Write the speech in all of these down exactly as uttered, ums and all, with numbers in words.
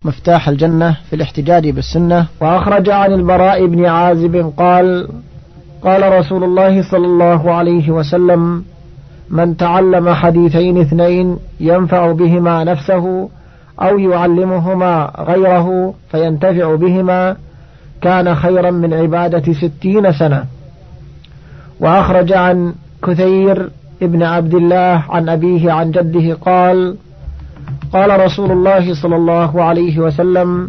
مفتاح الجنة في الاحتجاج بالسنة. وأخرج عن البراء بن عازب قال قال رسول الله صلى الله عليه وسلم: من تعلم حديثين اثنين ينفع بهما نفسه أو يعلمهما غيره فينتفع بهما كان خيرا من عبادة ستين سنة. وأخرج عن كثير ابن عبد الله عن أبيه عن جده قال قال رسول الله صلى الله عليه وسلم: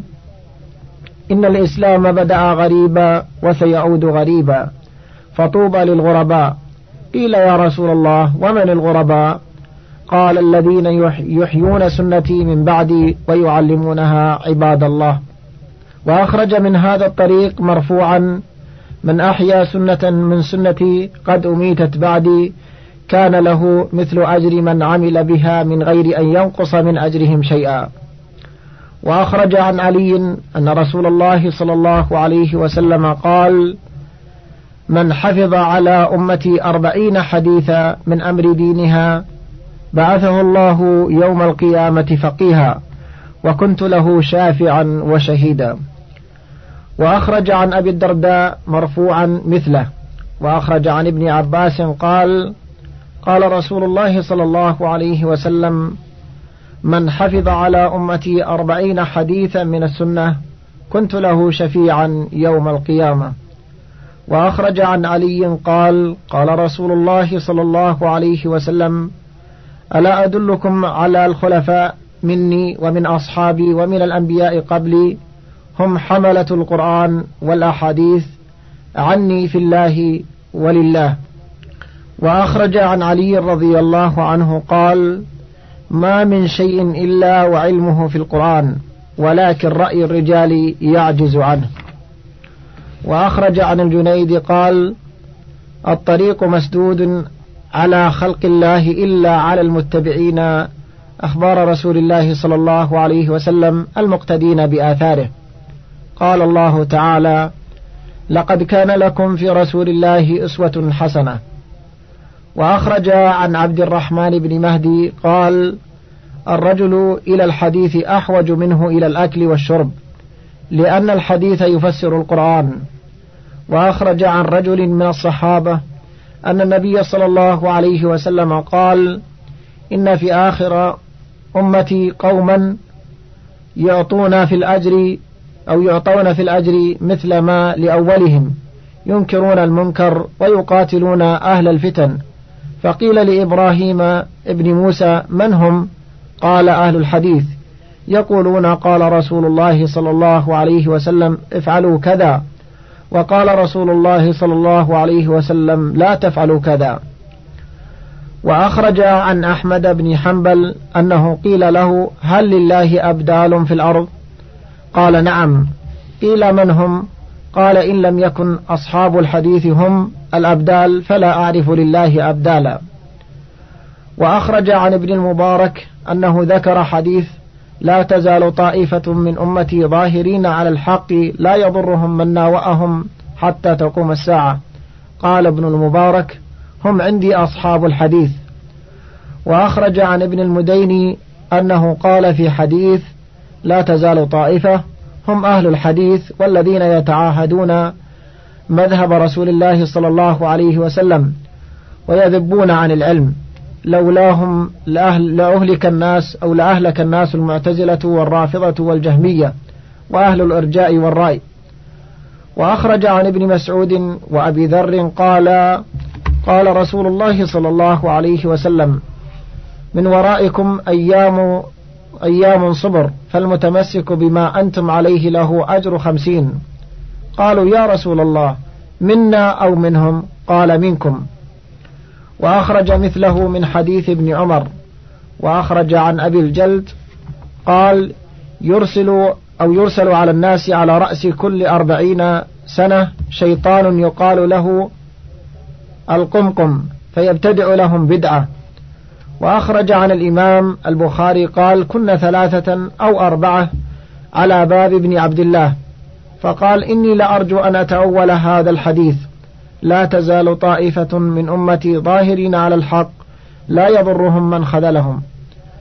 إن الإسلام بدأ غريبا وسيعود غريبا فطوبى للغرباء. قيل: يا رسول الله ومن الغرباء؟ قال: الذين يحيون سنتي من بعدي ويعلمونها عباد الله. وأخرج من هذا الطريق مرفوعا: من أحيا سنة من سنتي قد أميتت بعدي كان له مثل أجر من عمل بها من غير أن ينقص من أجرهم شيئا. وأخرج عن علي أن رسول الله صلى الله عليه وسلم قال: من حفظ على أمتي أربعين حديثا من أمر دينها بعثه الله يوم القيامة فقيها وكنت له شافعا وشهيدا. وأخرج عن أبي الدرداء مرفوعا مثله. وأخرج عن ابن عباس قال قال رسول الله صلى الله عليه وسلم: من حفظ على أمتي أربعين حديثا من السنة كنت له شفيعا يوم القيامة. وأخرج عن علي قال قال رسول الله صلى الله عليه وسلم: ألا أدلكم على الخلفاء مني ومن أصحابي ومن الأنبياء قبلي هم حملة القرآن والأحاديث عني في الله ولله. وأخرج عن علي رضي الله عنه قال: ما من شيء إلا وعلمه في القرآن ولكن رأي الرجال يعجز عنه. وأخرج عن الجنيد قال: الطريق مسدود على خلق الله إلا على المتبعين أخبار رسول الله صلى الله عليه وسلم المقتدين بآثاره. قال الله تعالى: لقد كان لكم في رسول الله أسوة حسنة. وأخرج عن عبد الرحمن بن مهدي قال: الرجل إلى الحديث أحوج منه إلى الأكل والشرب لأن الحديث يفسر القرآن. وأخرج عن رجل من الصحابة أن النبي صلى الله عليه وسلم قال: إن في آخر أمتي قوما يعطون في الأجر أو يعطون في الأجر مثل ما لأولهم ينكرون المنكر ويقاتلون أهل الفتن. فقيل لإبراهيم ابن موسى: من هم؟ قال: أهل الحديث يقولون قال رسول الله صلى الله عليه وسلم افعلوا كذا وقال رسول الله صلى الله عليه وسلم لا تفعلوا كذا. وأخرج عن أحمد بن حنبل أنه قيل له: هل لله أبدال في الأرض؟ قال: نعم. قيل: من هم؟ قال: إن لم يكن أصحاب الحديث هم الأبدال فلا أعرف لله أبدالا. وأخرج عن ابن المبارك أنه ذكر حديث: لا تزال طائفة من أمتي ظاهرين على الحق لا يضرهم من ناوأهم حتى تقوم الساعة. قال ابن المبارك: هم عندي أصحاب الحديث. وأخرج عن ابن المديني أنه قال في حديث: لا تزال طائفة هم أهل الحديث والذين يتعاهدون مذهب رسول الله صلى الله عليه وسلم ويذبون عن العلم، لولاهم لأهل لأهلك الناس أو لأهلك الناس المعتزلة والرافضة والجهمية وأهل الإرجاء والرأي. وأخرج عن ابن مسعود وأبي ذر قال قال رسول الله صلى الله عليه وسلم: من ورائكم أيام أيام صبر فالمتمسك بما أنتم عليه له أجر خمسين. قالوا: يا رسول الله منا أو منهم؟ قال: منكم. وأخرج مثله من حديث ابن عمر. وأخرج عن أبي الجلد قال: يرسل أو يرسل على الناس على رأس كل أربعين سنة شيطان يقال له القمقم فيبتدع لهم بدعة. وأخرج عن الإمام البخاري قال: كنا ثلاثة أو أربعة على باب ابن عبد الله فقال: إني لأرجو أن أتأول هذا الحديث: لا تزال طائفة من أمتي ظاهرين على الحق لا يضرهم من خذلهم.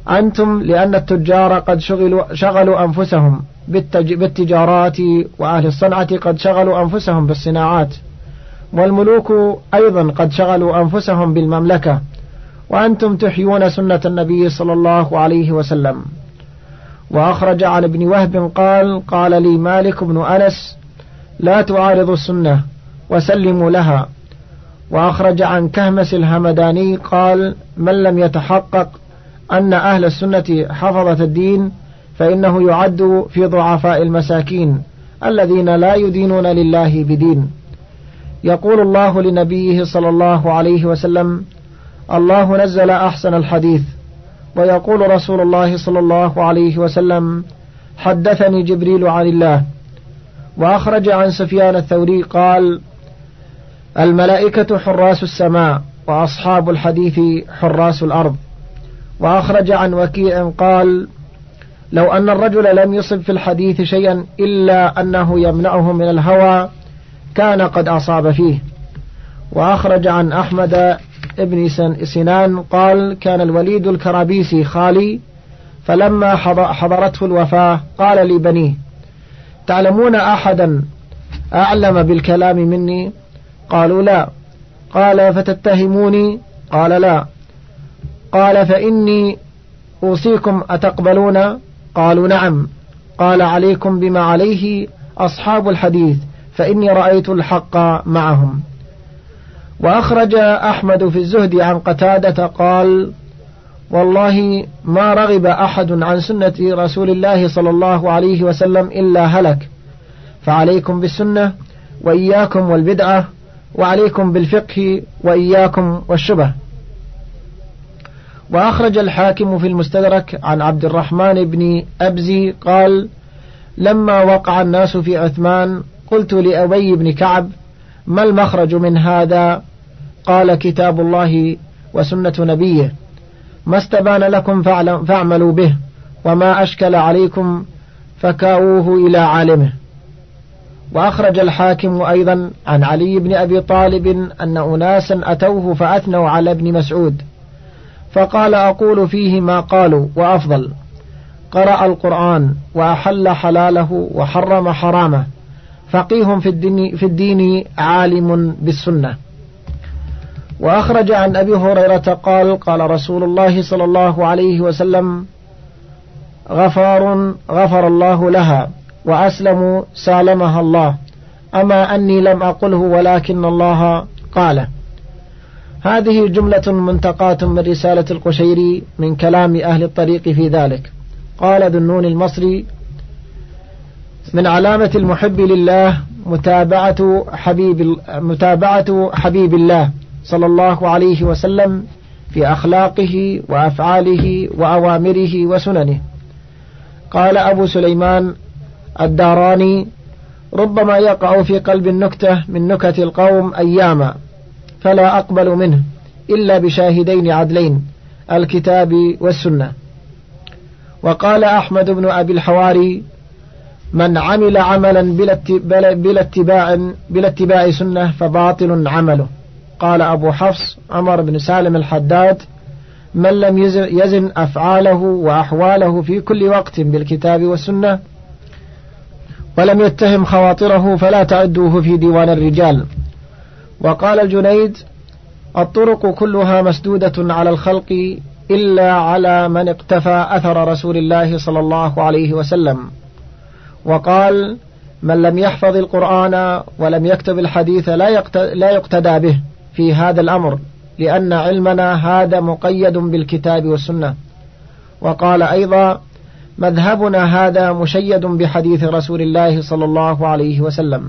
أنتم لأن التجار قد شغلوا, شغلوا أنفسهم بالتجارات، وأهل الصنعة قد شغلوا أنفسهم بالصناعات، والملوك أيضا قد شغلوا أنفسهم بالمملكة، وأنتم تحيون سنة النبي صلى الله عليه وسلم. وأخرج عن ابن وهب قال: قال لي مالك بن أنس: لا تعارضوا السنة وسلموا لها. وأخرج عن كهمس الهمداني قال: من لم يتحقق أن أهل السنة حفظة الدين فإنه يعد في ضعفاء المساكين الذين لا يدينون لله بدين. يقول الله لنبيه صلى الله عليه وسلم: الله نزل أحسن الحديث. ويقول رسول الله صلى الله عليه وسلم: حدثني جبريل عن الله. وأخرج عن سفيان الثوري قال: الملائكة حراس السماء، وأصحاب الحديث حراس الأرض. وأخرج عن وكيع قال: لو أن الرجل لم يصب في الحديث شيئا إلا أنه يمنعه من الهوى كان قد أصاب فيه. وأخرج عن أحمد ابن سنان قال: كان الوليد الكرابيسي خالي، فلما حضرته الوفاة قال لبنيه: تعلمون أحدا أعلم بالكلام مني؟ قالوا: لا. قال: فتتهموني؟ قال: لا. قال: فإني أوصيكم أتقبلون؟ قالوا: نعم. قال: عليكم بما عليه أصحاب الحديث، فإني رأيت الحق معهم. وأخرج أحمد في الزهد عن قتادة قال: والله ما رغب أحد عن سنة رسول الله صلى الله عليه وسلم إلا هلك، فعليكم بالسنة وإياكم والبدعة، وعليكم بالفقه وإياكم والشبه. وأخرج الحاكم في المستدرك عن عبد الرحمن بن أبزي قال: لما وقع الناس في عثمان قلت لأبي بن كعب: ما المخرج من هذا؟ قال: كتاب الله وسنة نبيه، ما استبان لكم فاعملوا به، وما أشكل عليكم فكاووه إلى عالمه. وأخرج الحاكم أيضا عن علي بن أبي طالب أن أناسا أتوه فأثنوا على ابن مسعود، فقال: أقول فيه ما قالوا وأفضل، قرأ القرآن وأحل حلاله وحرم حرامه، فقيه في الدين, في الدين عالم بالسنة. وأخرج عن أبي هريرة قال: قال رسول الله صلى الله عليه وسلم: غفار غفر الله لها، وأسلم سالمها الله، أما أني لم أقله ولكن الله قال. هذه جملة منتقاة من رسالة القشيري من كلام أهل الطريق في ذلك. قال ذو النون المصري: من علامة المحب لله متابعة حبيب, متابعة حبيب الله صلى الله عليه وسلم في أخلاقه وأفعاله وأوامره وسننه. قال أبو سليمان الداراني: ربما يقع في قلب النكتة من نكت القوم أياما، فلا أقبل منه إلا بشاهدين عدلين، الكتاب والسنة. وقال أحمد بن أبي الحواري: من عمل عملا بلا اتباع, بلا اتباع سنة فباطل عمله. قال أبو حفص عمر بن سالم الحداد: من لم يزن أفعاله وأحواله في كل وقت بالكتاب والسنة ولم يتهم خواطره فلا تعدوه في ديوان الرجال. وقال الجنيد: الطرق كلها مسدودة على الخلق إلا على من اقتفى أثر رسول الله صلى الله عليه وسلم. وقال: من لم يحفظ القرآن ولم يكتب الحديث لا يقتدى به في هذا الأمر، لأن علمنا هذا مقيد بالكتاب والسنة. وقال أيضا: مذهبنا هذا مشيد بحديث رسول الله صلى الله عليه وسلم.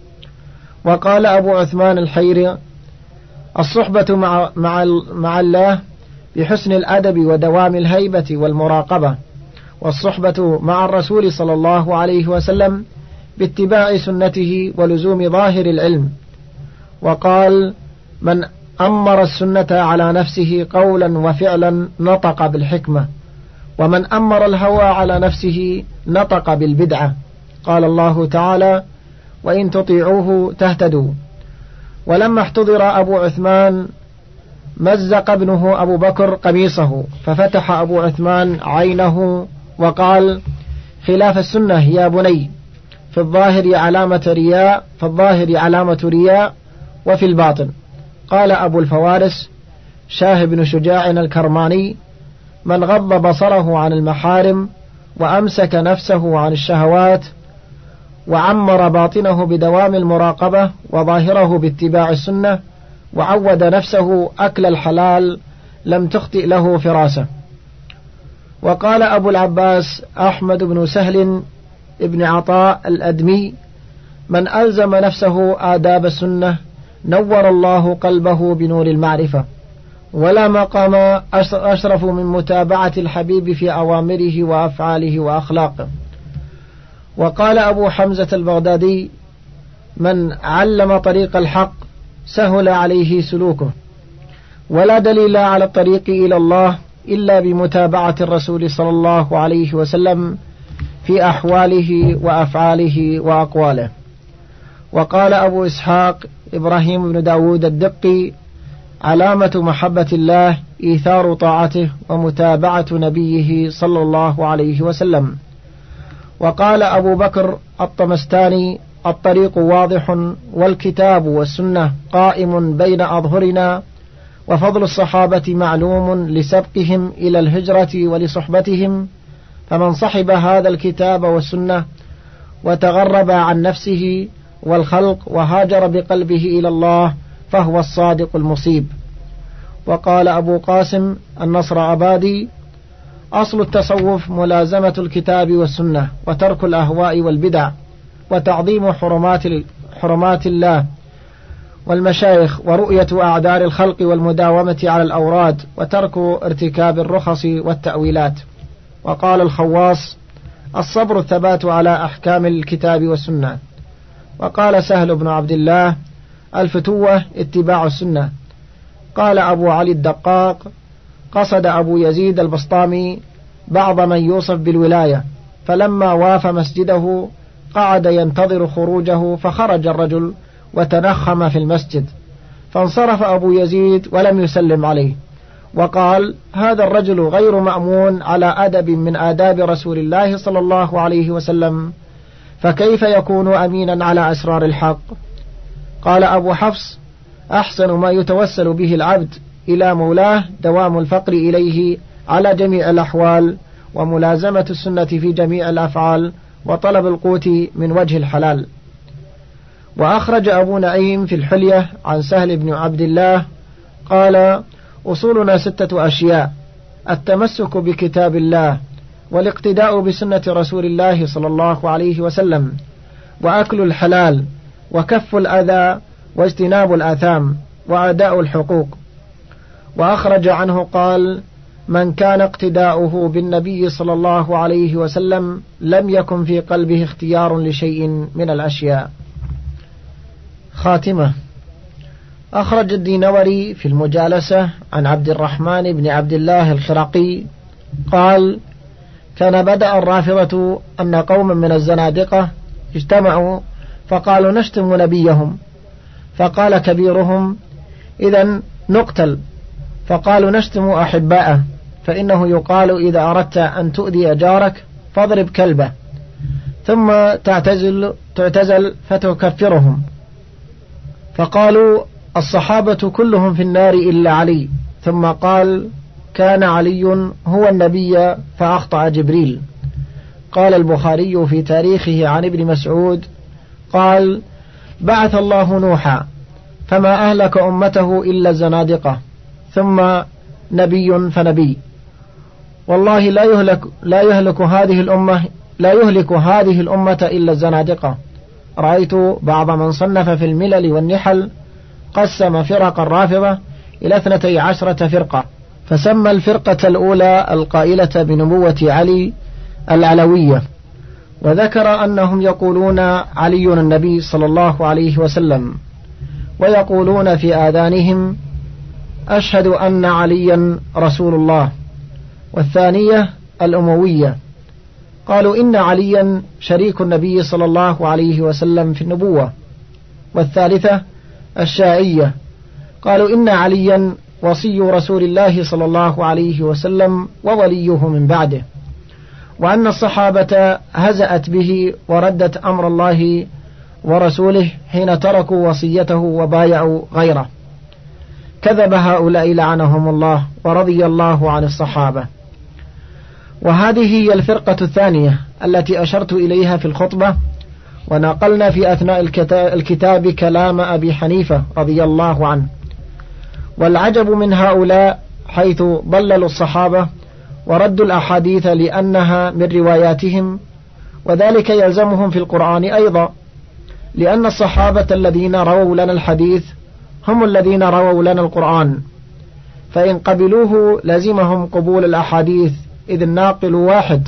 وقال أبو عثمان الحيري: الصحبة مع, مع, مع الله بحسن الأدب ودوام الهيبة والمراقبة، والصحبة مع الرسول صلى الله عليه وسلم باتباع سنته ولزوم ظاهر العلم. وقال: من أمر السنة على نفسه قولا وفعلا نطق بالحكمة، ومن أمر الهوى على نفسه نطق بالبدعة. قال الله تعالى: وإن تطيعوه تهتدوا. ولما احتضر أبو عثمان مزق ابنه أبو بكر قميصه ففتح أبو عثمان عينه وقال: خلاف السنة يا بني، في الظاهر علامة رياء في الظاهر علامة رياء وفي الباطن. قال أبو الفوارس شاه بن شجاع الكرماني: من غض بصره عن المحارم وأمسك نفسه عن الشهوات وعمر باطنه بدوام المراقبة وظاهره باتباع السنة وعود نفسه أكل الحلال لم تخطئ له فراسة. وقال أبو العباس أحمد بن سهل ابن عطاء الأدمي: من ألزم نفسه آداب السنة نور الله قلبه بنور المعرفة، ولا مقام أشرف من متابعة الحبيب في أوامره وأفعاله وأخلاقه. وقال أبو حمزة البغدادي: من علم طريق الحق سهل عليه سلوكه، ولا دليل على الطريق إلى الله إلا بمتابعة الرسول صلى الله عليه وسلم في أحواله وأفعاله وأقواله. وقال أبو إسحاق إبراهيم بن داود الدقي: علامة محبة الله إيثار طاعته ومتابعة نبيه صلى الله عليه وسلم. وقال أبو بكر الطمستاني: الطريق واضح والكتاب والسنة قائم بين أظهرنا، وفضل الصحابة معلوم لسبقهم إلى الهجرة ولصحبتهم، فمن صحب هذا الكتاب والسنة وتغرب عن نفسه والخلق وهاجر بقلبه إلى الله فهو الصادق المصيب. وقال أبو قاسم النصر عبادي: أصل التصوف ملازمة الكتاب والسنة وترك الأهواء والبدع وتعظيم حرمات حرمات الله والمشايخ ورؤية أعذار الخلق والمداومة على الأوراد وترك ارتكاب الرخص والتأويلات. وقال الخواص: الصبر الثبات على أحكام الكتاب والسنة. وقال سهل بن عبد الله: الفتوة اتباع السنة. قال أبو علي الدقاق: قصد أبو يزيد البسطامي بعض من يوصف بالولاية، فلما واف مسجده قعد ينتظر خروجه، فخرج الرجل وتنخم في المسجد، فانصرف أبو يزيد ولم يسلم عليه، وقال: هذا الرجل غير مأمون على أدب من آداب رسول الله صلى الله عليه وسلم، فكيف يكون أمينا على أسرار الحق؟ قال أبو حفص: أحسن ما يتوسل به العبد إلى مولاه دوام الفقر إليه على جميع الأحوال، وملازمة السنة في جميع الأفعال، وطلب القوت من وجه الحلال. وأخرج أبو نعيم في الحلية عن سهل بن عبد الله قال: أصولنا ستة أشياء: التمسك بكتاب الله، والاقتداء بسنة رسول الله صلى الله عليه وسلم، وأكل الحلال، وكف الأذى، واجتناب الآثام، وأداء الحقوق. وأخرج عنه قال: من كان اقتداؤه بالنبي صلى الله عليه وسلم لم يكن في قلبه اختيار لشيء من الأشياء. خاتمة. أخرج الدينوري في المجالسة عن عبد الرحمن بن عبد الله الخرقي قال: كان بدأ الرافضة أن قوما من الزنادقة اجتمعوا فقالوا نشتم نبيهم، فقال كبيرهم: إذن نقتل. فقالوا نشتم أحباءه، فإنه يقال إذا أردت أن تؤذي جارك فاضرب كلبه، ثم تعتزل, تعتزل فتكفرهم. فقالوا الصحابة كلهم في النار إلا علي، ثم قال: كان علي هو النبي فأخطأ جبريل. قال البخاري في تاريخه عن ابن مسعود قال: بعث الله نوحا فما أهلك أمته إلا الزنادقة، ثم نبي فنبي، والله لا يهلك, لا يهلك هذه الأمة لا يهلك هذه الأمة إلا الزنادقة. رأيت بعض من صنف في الملل والنحل قسم فرق الرافضة إلى اثنتي عشرة فرقة، فسمى الفرقة الأولى القائلة بنبوة علي العلوية، وذكر أنهم يقولون علي النبي صلى الله عليه وسلم، ويقولون في آذانهم: أشهد أن عليا رسول الله. والثانية الأموية، قالوا إن عليا شريك النبي صلى الله عليه وسلم في النبوة. والثالثة الشاعية، قالوا إن عليا وصي رسول الله صلى الله عليه وسلم ووليه من بعده، وأن الصحابة هزأت به وردت أمر الله ورسوله حين تركوا وصيته وبايعوا غيره. كذب هؤلاء لعنهم الله ورضي الله عن الصحابة. وهذه هي الفرقة الثانية التي أشرت إليها في الخطبة، ونقلنا في أثناء الكتاب كلام أبي حنيفة رضي الله عنه. والعجب من هؤلاء حيث ضللوا الصحابة وردوا الأحاديث لأنها من رواياتهم، وذلك يلزمهم في القرآن أيضا، لأن الصحابة الذين رووا لنا الحديث هم الذين رووا لنا القرآن، فإن قبلوه لزمهم قبول الأحاديث إذ الناقل واحد.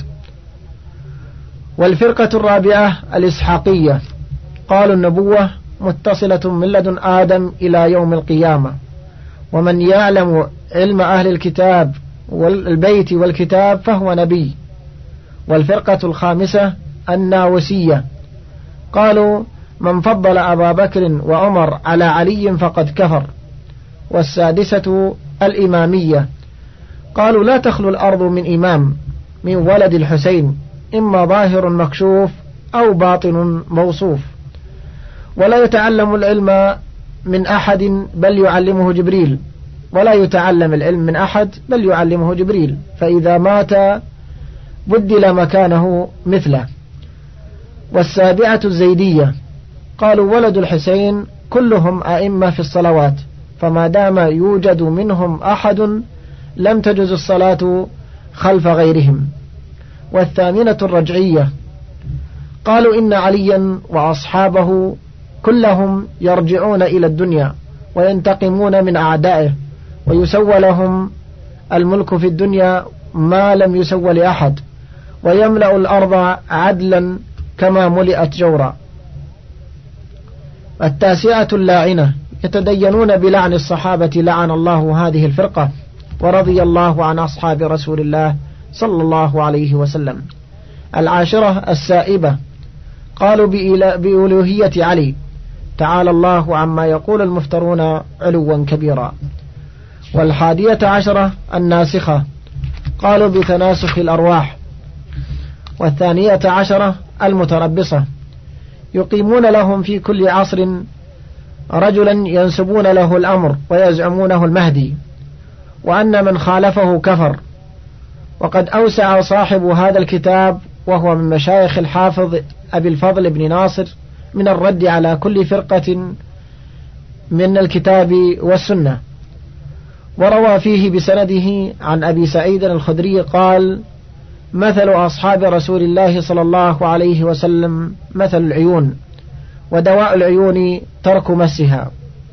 والفرقة الرابعة الإسحاقية، قالوا النبوة متصلة من لدن آدم إلى يوم القيامة، ومن يعلم علم أهل الكتاب والبيت والكتاب فهو نبي. والفرقة الخامسة الناوسية، قالوا من فضل أبا بكر وعمر على علي فقد كفر. والسادسة الإمامية، قالوا لا تخلو الأرض من إمام من ولد الحسين، إما ظاهر مكشوف أو باطن موصوف، ولا يتعلم العلم من أحد بل يعلمه جبريل، ولا يتعلم العلم من أحد بل يعلمه جبريل، فإذا مات بدل مكانه مثله. والسابعة الزيدية، قالوا ولد الحسين كلهم أئمة في الصلوات، فما دام يوجد منهم أحد لم تجز الصلاة خلف غيرهم. والثامنة الرجعية، قالوا إن عليا وأصحابه كلهم يرجعون إلى الدنيا وينتقمون من أعدائه، ويسوى لهم الملك في الدنيا ما لم يسوى لأحد، ويملأ الأرض عدلا كما ملئت جورا. التاسعة اللاعنة، يتدينون بلعن الصحابة لعن الله هذه الفرقة، ورضي الله عن أصحاب رسول الله صلى الله عليه وسلم. العاشرة السائبة، قالوا بألوهية علي، تعالى الله عما يقول المفترون علوا كبيرا. والحادية عشرة الناسخة، قالوا بتناسخ الأرواح. والثانية عشرة المتربصة، يقيمون لهم في كل عصر رجلا ينسبون له الأمر ويزعمونه المهدي، وأن من خالفه كفر. وقد أوسع صاحب هذا الكتاب وهو من مشايخ الحافظ أبي الفضل بن ناصر من الرد على كل فرقة من الكتاب والسنة. وروى فيه بسنده عن أبي سعيد الخدري قال: مثل أصحاب رسول الله صلى الله عليه وسلم مثل العيون، ودواء العيون ترك مسها.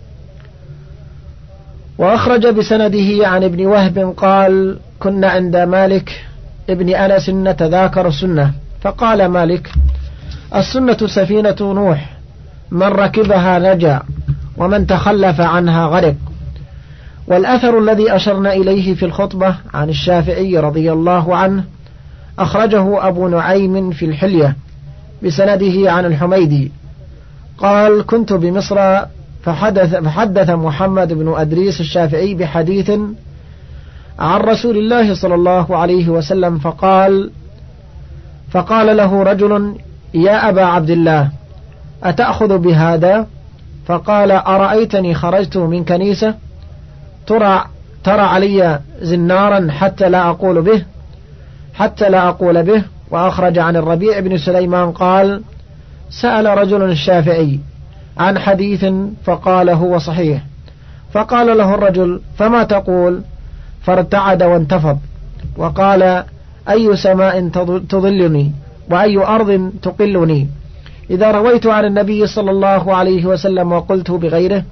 وأخرج بسنده عن ابن وهب قال: كنا عند مالك ابن أنس نتذاكر السنة، فقال مالك: السنة سفينة نوح، من ركبها نجا ومن تخلف عنها غرق. والأثر الذي أشرنا إليه في الخطبة عن الشافعي رضي الله عنه أخرجه أبو نعيم في الحلية بسنده عن الحميدي قال: كنت بمصر فحدث, فحدث محمد بن أدريس الشافعي بحديث عن رسول الله صلى الله عليه وسلم، فقال فقال له رجل: يا أبا عبد الله، أتأخذ بهذا؟ فقال: أرأيتني خرجت من كنيسة ترى, ترى علي زنارا حتى لا أقول به حتى لا أقول به. وأخرج عن الربيع بن سليمان قال: سأل رجل الشافعي عن حديث فقال هو صحيح، فقال له الرجل: فما تقول؟ فارتعد وانتفض وقال: أي سماء تظلني وأي أرض تقلني إذا رويت عن النبي صلى الله عليه وسلم وقلت بغيره.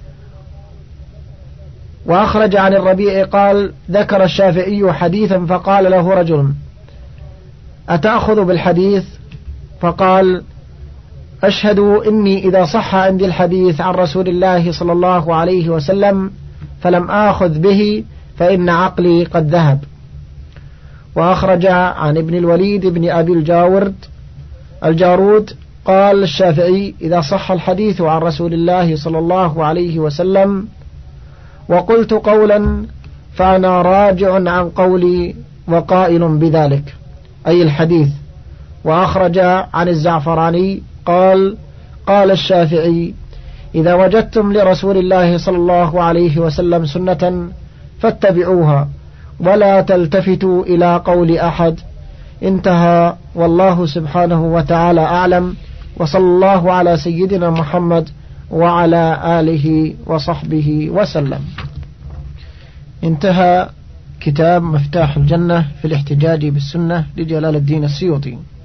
وأخرج عن الربيع قال: ذكر الشافعي حديثا فقال له رجل: أتأخذ بالحديث؟ فقال: أشهد إني إذا صح عندي الحديث عن رسول الله صلى الله عليه وسلم فلم آخذ به فإن عقلي قد ذهب. وأخرج عن ابن الوليد بن أبي الجاورد الجارود قال الشافعي: إذا صح الحديث عن رسول الله صلى الله عليه وسلم وقلت قولا فأنا راجع عن قولي وقائل بذلك، أي الحديث. وأخرج عن الزعفراني قال قال الشافعي: إذا وجدتم لرسول الله صلى الله عليه وسلم سنة فاتبعوها ولا تلتفتوا إلى قول أحد. انتهى، والله سبحانه وتعالى أعلم، وصلى الله على سيدنا محمد وعلى آله وصحبه وسلم. انتهى كتاب مفتاح الجنة في الاحتجاج بالسنة لجلال الدين السيوطي.